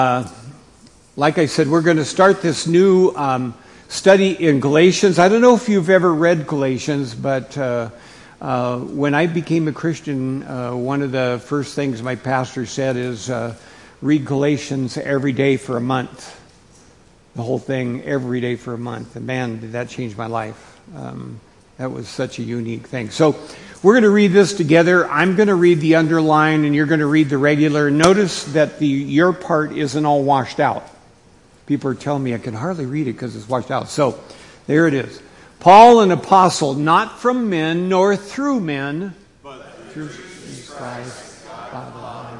Like I said, we're going to start this new study in Galatians. I don't know if you've ever read Galatians, but when I became a Christian, one of the first things my pastor said is read Galatians every day for a month. The whole thing every day for a month. And man, did that change my life. That was such a unique thing. So we're going to read this together. I'm going to read the underline and you're going to read the regular. Notice that your part isn't all washed out. People are telling me I can hardly read it because it's washed out. So there it is. Paul, an apostle, not from men nor through men, but through Jesus Christ, God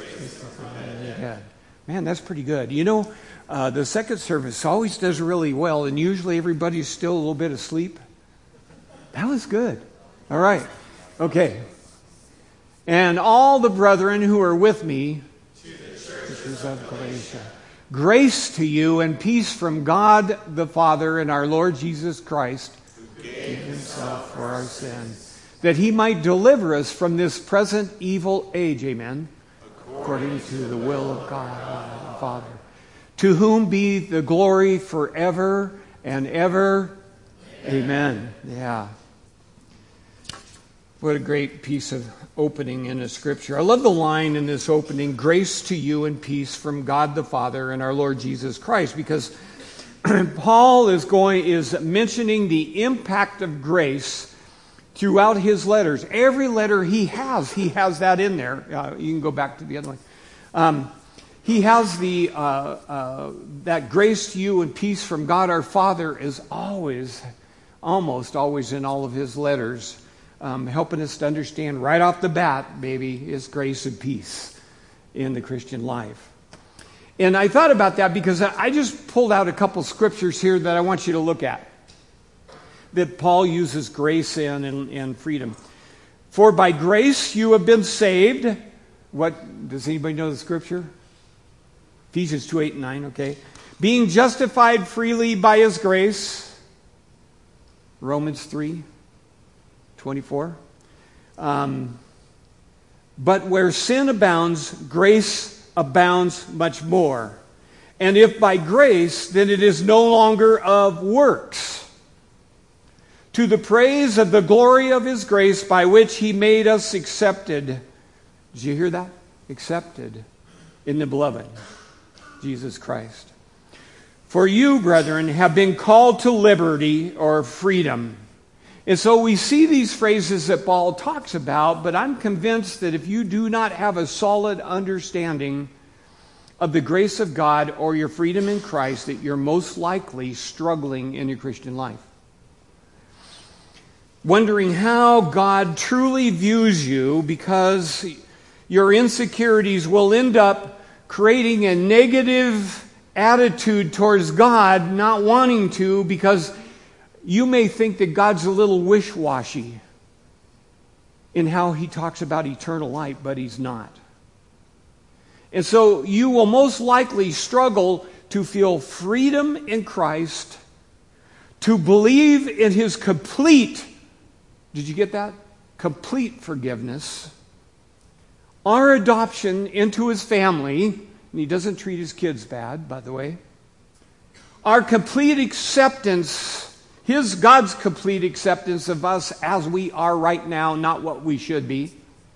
the Lord. Man, that's pretty good. You know, the second service always does really well, and usually everybody's still a little bit asleep. That was good. All right. Okay. And all the brethren who are with me, churches of Galatia, grace to you and peace from God the Father and our Lord Jesus Christ, who gave himself for our sin, that he might deliver us from this present evil age. Amen. According to the will of God the Father, to whom be the glory forever and ever. Amen. Yeah. What a great piece of opening in a scripture. I love the line in this opening, grace to you and peace from God the Father and our Lord Jesus Christ, because Paul is mentioning the impact of grace throughout his letters. Every letter he has that in there. You can go back to the other one. He has that grace to you and peace from God our Father is almost always in all of his letters. Helping us to understand right off the bat, baby, is grace and peace in the Christian life. And I thought about that because I just pulled out a couple scriptures here that I want you to look at, that Paul uses grace in and freedom. For by grace you have been saved. What does anybody know the scripture? Ephesians 2:8 and 9, okay. Being justified freely by his grace. Romans 3:24. But where sin abounds, grace abounds much more. And if by grace, then it is no longer of works. To the praise of the glory of his grace by which he made us accepted. Did you hear that? Accepted in the beloved, Jesus Christ. For you, brethren, have been called to liberty or freedom. And so we see these phrases that Paul talks about, but I'm convinced that if you do not have a solid understanding of the grace of God or your freedom in Christ, that you're most likely struggling in your Christian life. Wondering how God truly views you, because your insecurities will end up creating a negative attitude towards God, not wanting to, because you may think that God's a little wish-washy in how he talks about eternal life, but he's not. And so you will most likely struggle to feel freedom in Christ, to believe in his complete, did you get that? Complete forgiveness, our adoption into his family, and he doesn't treat his kids bad, by the way, our complete acceptance, God's complete acceptance of us as we are right now, not what we should be.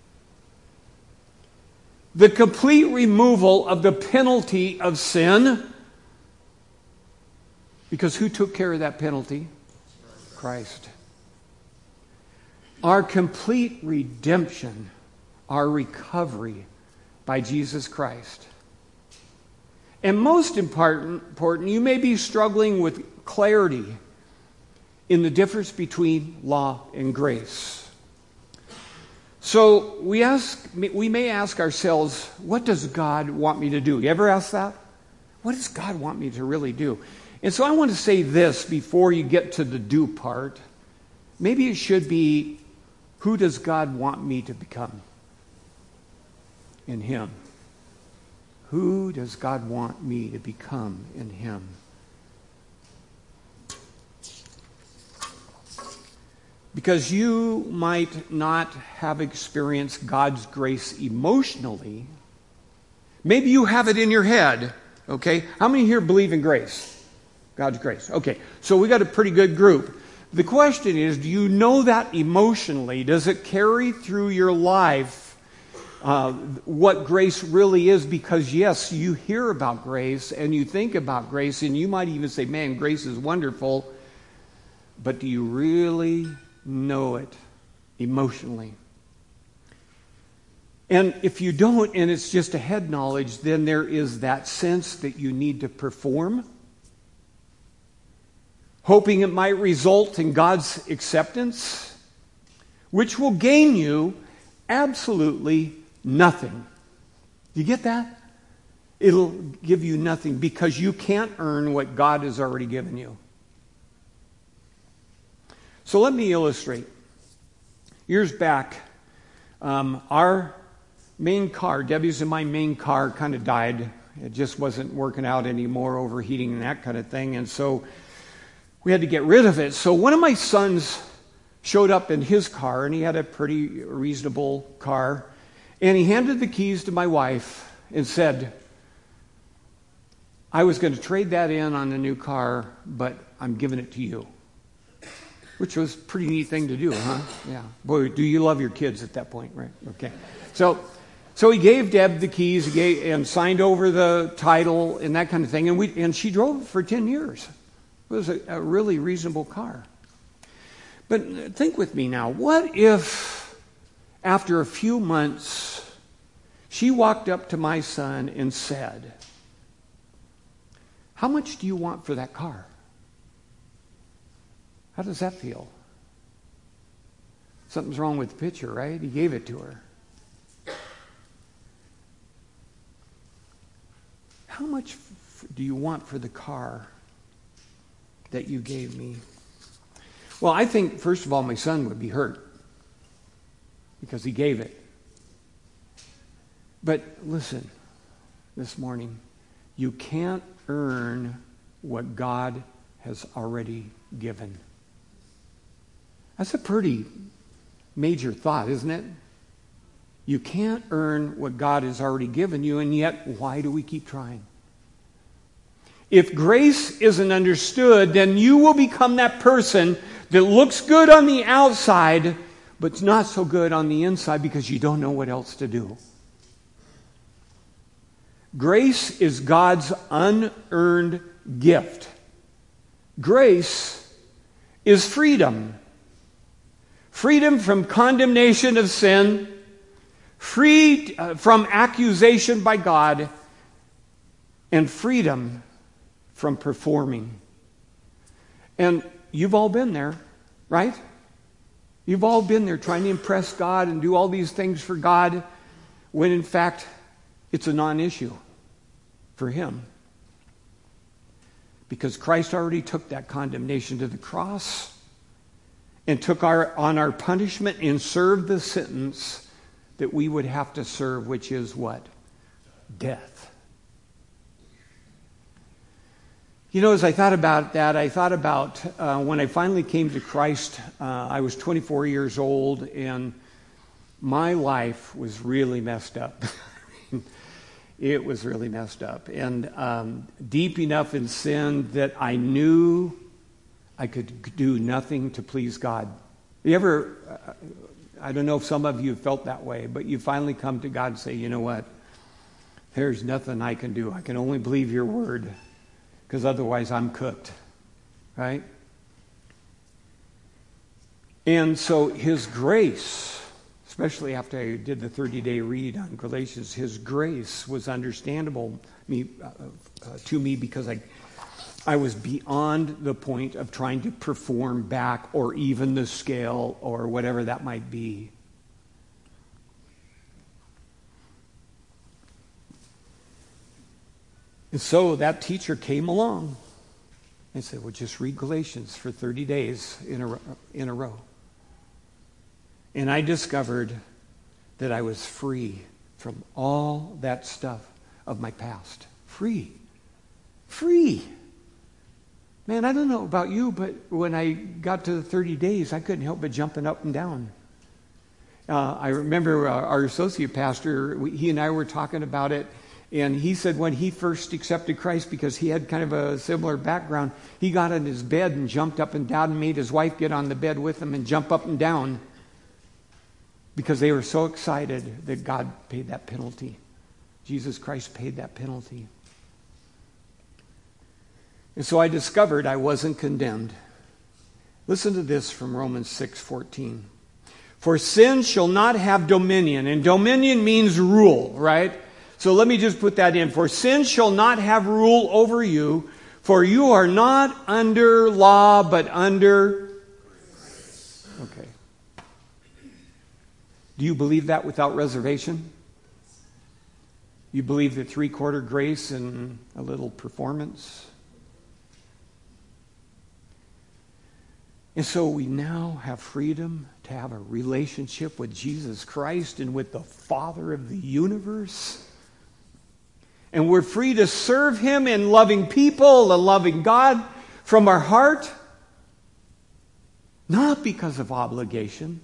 The complete removal of the penalty of sin. Because who took care of that penalty? Christ. Our complete redemption, our recovery by Jesus Christ. And most important, you may be struggling with clarity in the difference between law and grace. So we may ask ourselves, what does God want me to do? You ever ask that? What does God want me to really do? And so I want to say this before you get to the do part. Maybe it should be, who does God want me to become in him? Who does God want me to become in him? Because you might not have experienced God's grace emotionally, Maybe you have it in your head, okay? How many here believe in grace? God's grace. Okay, so we got a pretty good group. The question is, do you know that emotionally? Does it carry through your life what grace really is? Because yes, you hear about grace and you think about grace and you might even say, man, grace is wonderful. But do you really know it emotionally? And if you don't, and it's just a head knowledge, then there is that sense that you need to perform, hoping it might result in God's acceptance, which will gain you absolutely nothing. You get that? It'll give you nothing because you can't earn what God has already given you. So let me illustrate. Years back, our main car, Debbie's and my main car, kind of died. It just wasn't working out anymore, overheating and that kind of thing. And so we had to get rid of it. So one of my sons showed up in his car, and he had a pretty reasonable car. And he handed the keys to my wife and said, I was going to trade that in on a new car, but I'm giving it to you. Which was a pretty neat thing to do, huh? Yeah. Boy, do you love your kids at that point, right? Okay. So he gave Deb the keys and signed over the title and that kind of thing. And she drove it for 10 years. It was a really reasonable car. But think with me now. What if after a few months she walked up to my son and said, how much do you want for that car? How does that feel? Something's wrong with the picture, right? He gave it to her. How much do you want for the car that you gave me? Well, I think, first of all, my son would be hurt because he gave it. But listen, this morning, you can't earn what God has already given. That's a pretty major thought, isn't it? You can't earn what God has already given you, and yet, why do we keep trying? If grace isn't understood, then you will become that person that looks good on the outside, but it's not so good on the inside because you don't know what else to do. Grace is God's unearned gift. Grace is freedom. Freedom from condemnation of sin, freed from accusation by God, and freedom from performing. And you've all been there, right? You've all been there trying to impress God and do all these things for God when in fact it's a non-issue for Him. Because Christ already took that condemnation to the cross and took on our punishment and served the sentence that we would have to serve, which is what? Death. You know, as I thought about that, I thought about when I finally came to Christ, I was 24 years old, and my life was really messed up. It was really messed up. And deep enough in sin that I knew I could do nothing to please God. You ever, I don't know if some of you have felt that way, but you finally come to God and say, you know what? There's nothing I can do. I can only believe your word, because otherwise I'm cooked. Right? And so His grace, especially after I did the 30-day read on Galatians, His grace was understandable to me because I was beyond the point of trying to perform back or even the scale or whatever that might be. And so that teacher came along and said, well, just read Galatians for 30 days in a row. And I discovered that I was free from all that stuff of my past. Free. Man, I don't know about you, but when I got to the 30 days, I couldn't help but jumping up and down. I remember our associate pastor, he and I were talking about it, And he said when he first accepted Christ, because he had kind of a similar background, he got in his bed and jumped up and down and made his wife get on the bed with him and jump up and down because they were so excited that God paid that penalty. Jesus Christ paid that penalty. And so I discovered I wasn't condemned. Listen to this from Romans 6:14. For sin shall not have dominion. And dominion means rule, right? So let me just put that in. For sin shall not have rule over you, for you are not under law, but under grace. Okay. Do you believe that without reservation? You believe that 3/4 grace and a little performance? And so we now have freedom to have a relationship with Jesus Christ and with the Father of the universe. And we're free to serve Him in loving people and loving God from our heart, not because of obligation,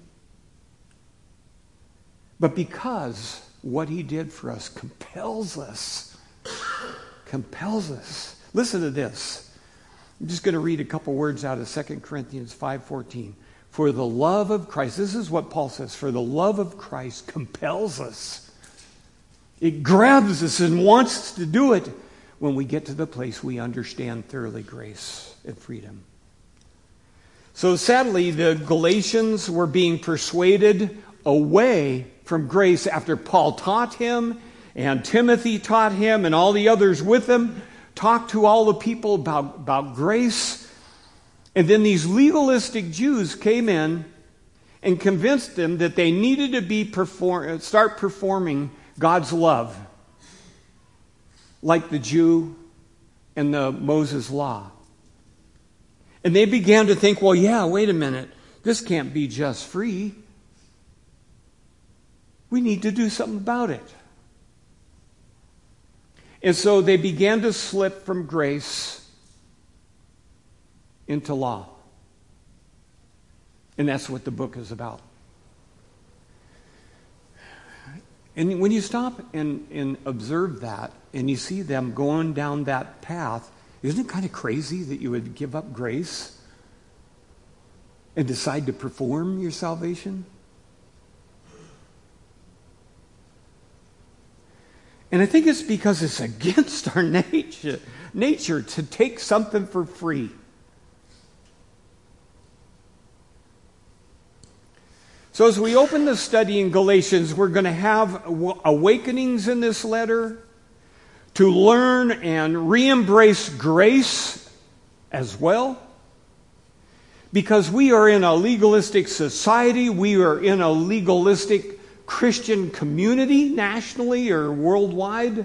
but because what He did for us compels us. Compels us. Listen to this. I'm just going to read a couple words out of 2 Corinthians 5:14. For the love of Christ, this is what Paul says, for the love of Christ compels us. It grabs us and wants us to do it when we get to the place we understand thoroughly grace and freedom. So sadly, the Galatians were being persuaded away from grace after Paul taught him and Timothy taught him and all the others with him talked to all the people about grace. And then these legalistic Jews came in and convinced them that they needed to start performing God's love, like the Jew and the Moses law. And they began to think, well, yeah, wait a minute. This can't be just free. We need to do something about it. And so they began to slip from grace into law. And that's what the book is about. And when you stop and observe that, and you see them going down that path, isn't it kind of crazy that you would give up grace and decide to perform your salvation? And I think it's because it's against our nature to take something for free. So as we open the study in Galatians, we're going to have awakenings in this letter to learn and re-embrace grace as well. Because we are in a legalistic society, we are in a legalistic Christian community nationally or worldwide.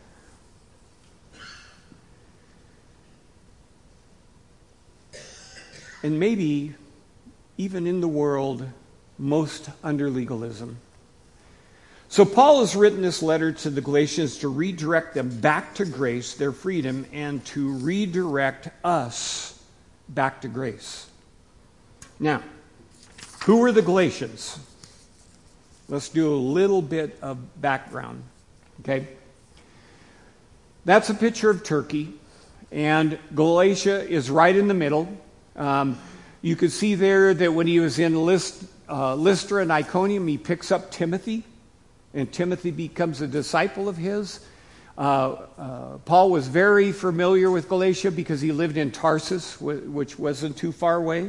And maybe even in the world, most under legalism. So Paul has written this letter to the Galatians to redirect them back to grace, their freedom, and to redirect us back to grace. Now, who were the Galatians? Let's do a little bit of background. Okay? That's a picture of Turkey, and Galatia is right in the middle. You could see there that when he was in Lystra and Iconium, he picks up Timothy, and Timothy becomes a disciple of his. Paul was very familiar with Galatia because he lived in Tarsus, which wasn't too far away.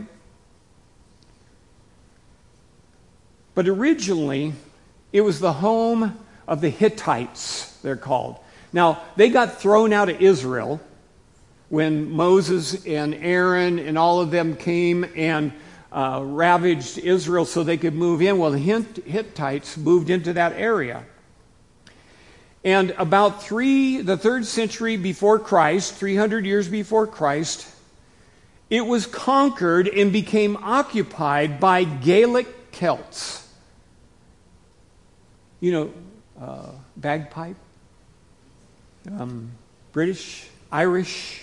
But originally, it was the home of the Hittites, they're called. Now, they got thrown out of Israel when Moses and Aaron and all of them came and ravaged Israel so they could move in. Well, the Hittites moved into that area. And about the 3rd century before Christ, 300 years before Christ, it was conquered and became occupied by Gaelic Celts. You know, bagpipe, British, Irish,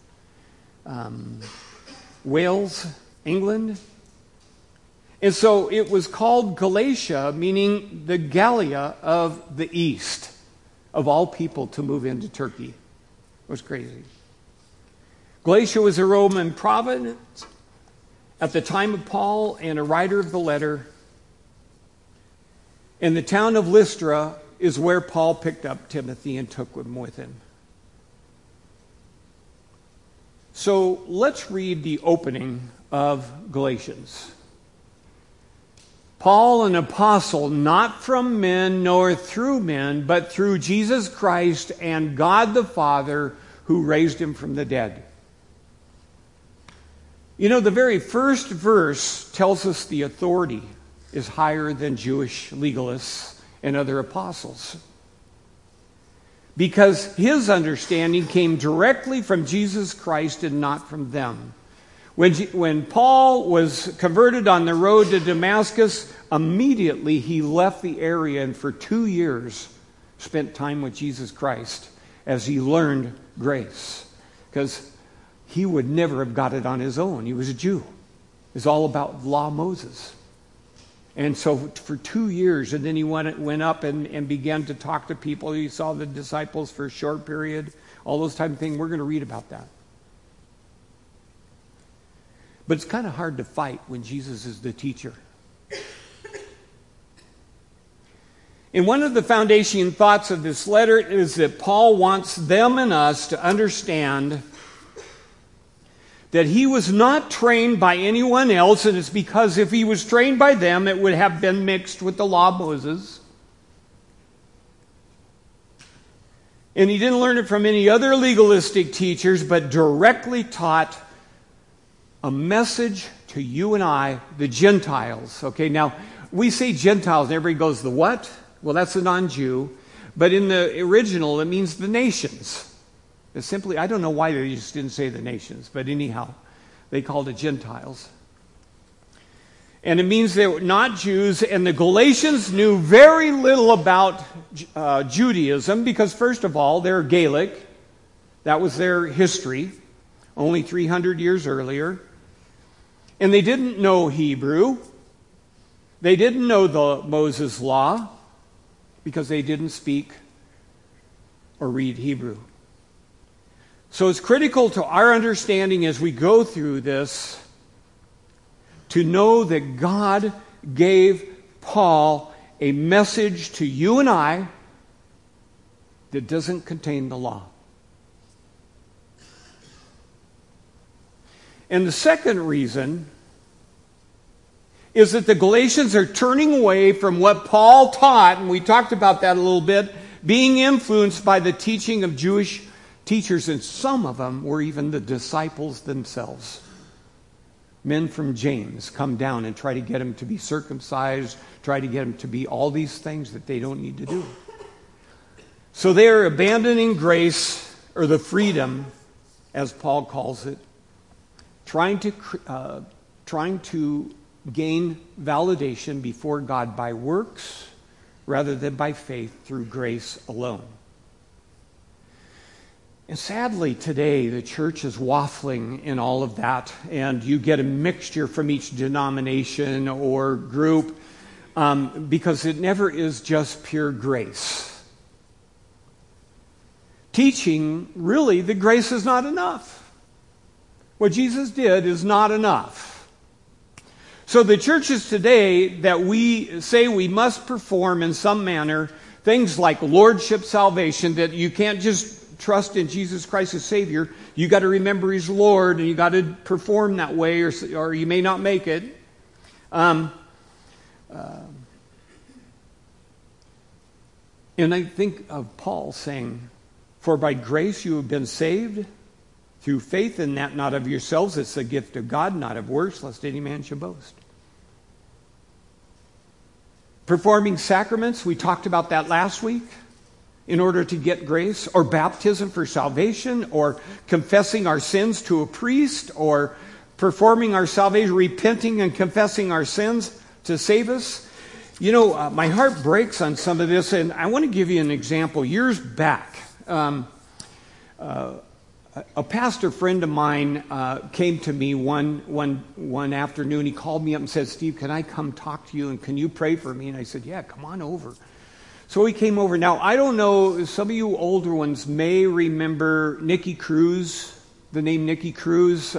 Wales, England. And so it was called Galatia, meaning the Gallia of the East. of all people to move into Turkey. It was crazy. Galatia was a Roman province at the time of Paul and a writer of the letter. And the town of Lystra is where Paul picked up Timothy and took him with him. So let's read the opening of Galatians. Paul, an apostle, not from men nor through men, but through Jesus Christ and God the Father who raised him from the dead. You know, the very first verse tells us the authority is higher than Jewish legalists and other apostles, because his understanding came directly from Jesus Christ and not from them. When Paul was converted on the road to Damascus, immediately he left the area and for 2 years spent time with Jesus Christ as he learned grace, because he would never have got it on his own. He was a Jew. It's all about law of Moses. And so for 2 years, and then he went up and began to talk to people. He saw the disciples for a short period, all those type of things. We're going to read about that. But it's kind of hard to fight when Jesus is the teacher. And one of the foundation thoughts of this letter is that Paul wants them and us to understand that he was not trained by anyone else, and it's because if he was trained by them, it would have been mixed with the law of Moses. And he didn't learn it from any other legalistic teachers, but directly taught a message to you and I, the Gentiles. Okay, now, we say Gentiles, and everybody goes, the what? Well, that's a non-Jew. But in the original, it means the nations. It's simply, I don't know why they just didn't say the nations, but anyhow, they called it Gentiles. And it means they were not Jews, and the Galatians knew very little about Judaism, because first of all, they're Gaelic. That was their history, only 300 years earlier. And they didn't know Hebrew. They didn't know the Moses law, because they didn't speak or read Hebrew. So it's critical to our understanding as we go through this to know that God gave Paul a message to you and I that doesn't contain the law. And the second reason is that the Galatians are turning away from what Paul taught, and we talked about that a little bit, being influenced by the teaching of Jewish teachers, and some of them were even the disciples themselves. Men from James come down and try to get him to be circumcised, try to get him to be all these things that they don't need to do. So they are abandoning grace, or the freedom, as Paul calls it, trying to gain validation before God by works rather than by faith through grace alone. And sadly, today, the church is waffling in all of that, and you get a mixture from each denomination or group because it never is just pure grace. Teaching, really, that grace is not enough. What Jesus did is not enough. So the churches today that we say we must perform in some manner, things like lordship salvation, that you can't just trust in Jesus Christ as Savior, you got to remember He's Lord, and you got to perform that way, or you may not make it. And I think of Paul saying, "For by grace you have been saved through faith, and that not of yourselves; it's the gift of God, not of works, lest any man should boast." Performing sacraments, we talked about that last week, in order to get grace, or baptism for salvation, or confessing our sins to a priest, or performing our salvation, repenting and confessing our sins to save us. You know, my heart breaks on some of this, and I want to give you an example. Years back, a pastor friend of mine came to me one afternoon. He called me up and said, "Steve, can I come talk to you, and can you pray for me?" And I said, "Yeah, come on over." So he came over. Now, I don't know, some of you older ones may remember Nicky Cruz, the name Nicky Cruz,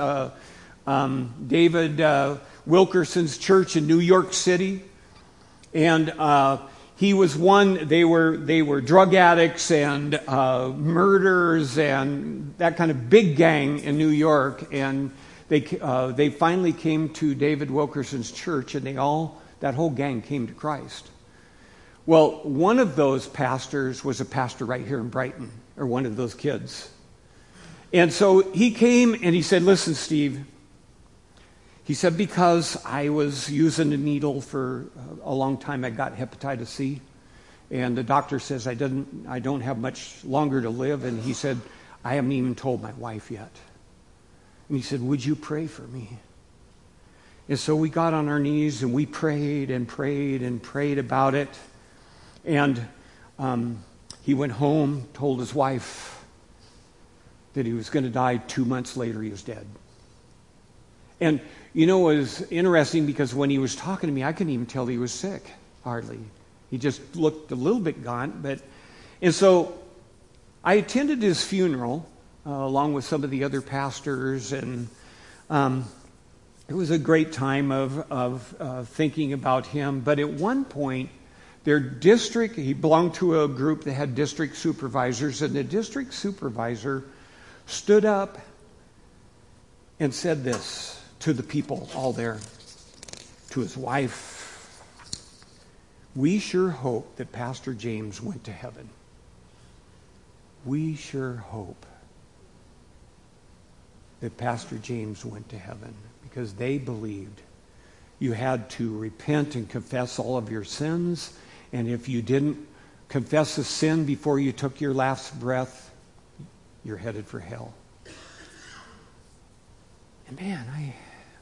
David Wilkerson's church in New York City. And he was one, they were drug addicts and murderers and that kind of big gang in New York. And they finally came to David Wilkerson's church, and that whole gang came to Christ. Well, one of those pastors was a pastor right here in Brighton, or one of those kids. And so he came and he said, listen, Steve, he said, because I was using a needle for a long time, I got hepatitis C. And the doctor says I don't have much longer to live. And he said, I haven't even told my wife yet. And he said, would you pray for me? And so we got on our knees and we prayed and prayed and prayed about it. And he went home, told his wife that he was going to die. 2 months later, he was dead. And, it was interesting because when he was talking to me, I couldn't even tell he was sick, hardly. He just looked a little bit gaunt. And so I attended his funeral along with some of the other pastors. And it was a great time of thinking about him. But at one point, he belonged to a group that had district supervisors, and the district supervisor stood up and said this to the people all there, to his wife, we sure hope that Pastor James went to heaven. We sure hope that Pastor James went to heaven, because they believed you had to repent and confess all of your sins. And if you didn't confess a sin before you took your last breath, you're headed for hell. And man,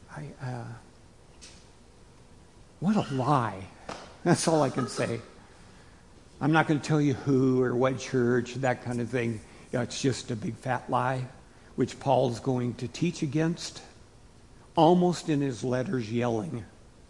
what a lie. That's all I can say. I'm not going to tell you who or what church, that kind of thing. It's just a big fat lie, which Paul's going to teach against, almost in his letters yelling.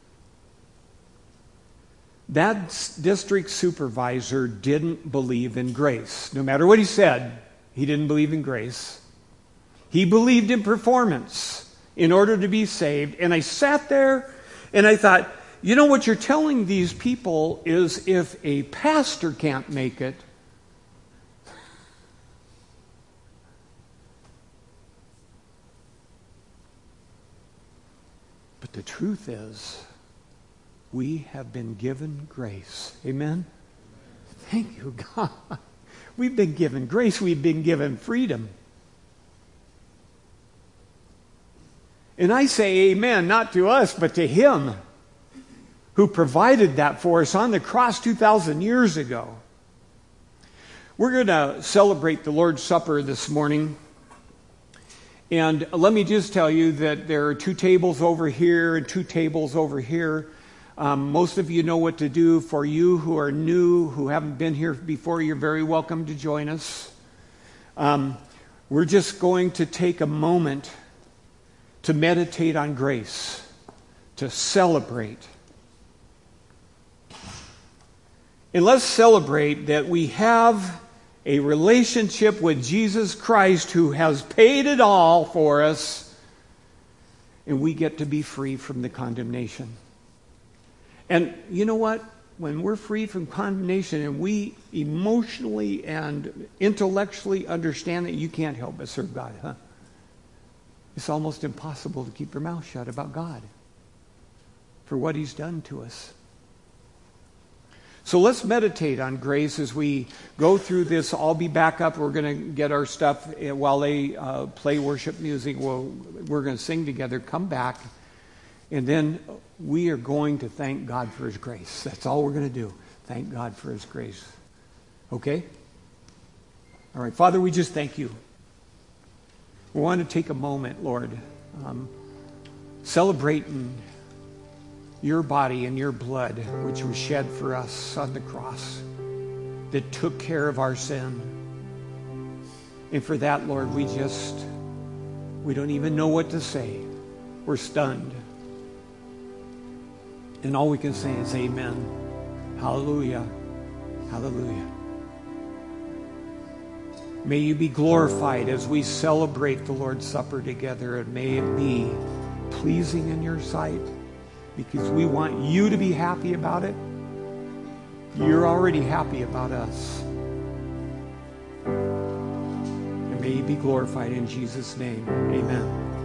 That district supervisor didn't believe in grace. No matter what he said, he didn't believe in grace. He believed in performance in order to be saved. And I sat there and I thought, what you're telling these people is if a pastor can't make it, but the truth is, we have been given grace. Amen? Thank you, God. We've been given grace. We've been given freedom. And I say amen, not to us, but to Him who provided that for us on the cross 2,000 years ago. We're going to celebrate the Lord's Supper this morning. And let me just tell you that there are 2 tables over here and 2 tables over here. Most of you know what to do. For you who are new, who haven't been here before, you're very welcome to join us. We're just going to take a moment to meditate on grace, to celebrate. And let's celebrate that we have a relationship with Jesus Christ who has paid it all for us, and we get to be free from the condemnation. And you know what? When we're free from condemnation and we emotionally and intellectually understand that you can't help but serve God, it's almost impossible to keep your mouth shut about God for what He's done to us. So let's meditate on grace as we go through this. I'll be back up. We're going to get our stuff while they play worship music. We're going to sing together. Come back. And then we are going to thank God for His grace. That's all we're going to do. Thank God for His grace. Okay? All right. Father, we just thank You. We want to take a moment, Lord, celebrating Your body and Your blood, which was shed for us on the cross, that took care of our sin. And for that, Lord, we don't even know what to say. We're stunned. And all we can say is amen. Hallelujah. Hallelujah. May you be glorified as we celebrate the Lord's Supper together, and may it be pleasing in your sight, because we want you to be happy about it. You're already happy about us. And may you be glorified in Jesus' name. Amen.